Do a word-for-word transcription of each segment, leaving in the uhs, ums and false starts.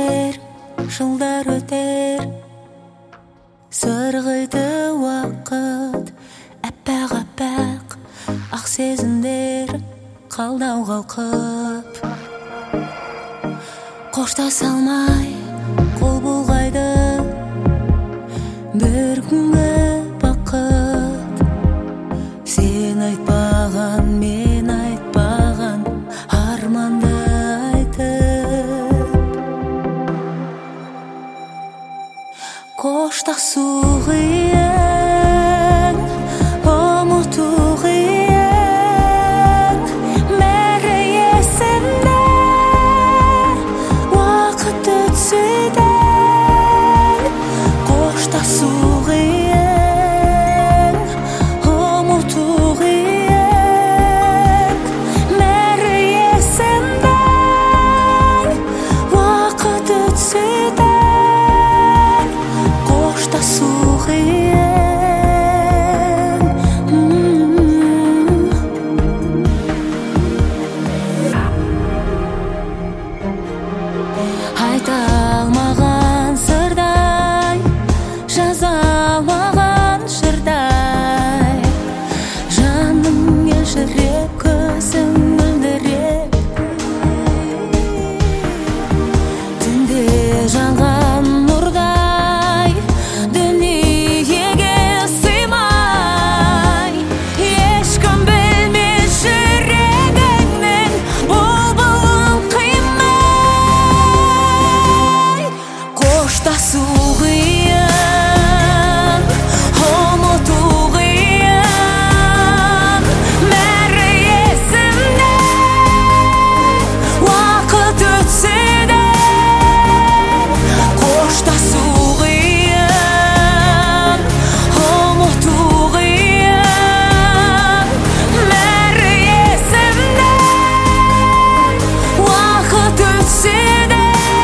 кетер, жылдар өтер, сырғиды уақыт, әппақ-әппақ ақ сезімдер қалдау қалқып. Қоштаса алмай қол бұлғайды бір күнгі бақыт. Сен айтпаған, мен айтпаған арманды айтып. Қоштасу қиын, ұмыту қиын, бәрі есімде, уақыт өтсе де. Қоштасу қиын, ұмыту қиын, бәрі есімде, уақыт өтсе де. Қоштасу қиын. Айта алмаған сырдай, жаза алмаған жырдай, жаным елжіреп, көзім мөлдіреп, түнде жанған нұрдай, дүниеге сыймай, ешкім білмес жүрегіңнің бұлбұлын қимай. Қоштасу қиын, ұмыту қиын, бәрі есімде, уақыт өтсе де. Қоштасу қиын, ұмыту қиын, бәрі есімде, уақыт өтсе де.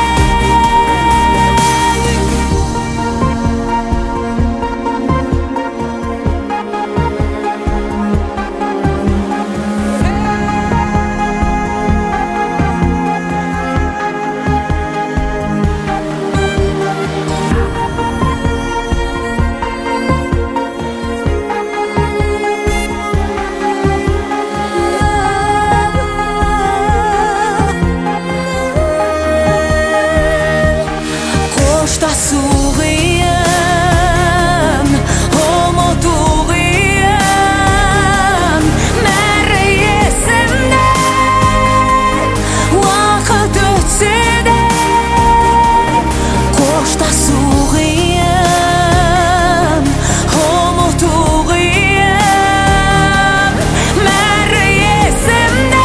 Қоштасу қиын, ұмыту қиын, бәрі есімде, уақыт өтсе де. Қоштасу қиын, ұмыту қиын, бәрі есімде,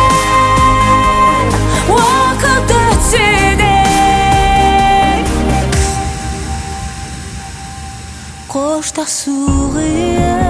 уақыт өтсе де. Қоштасу қиын.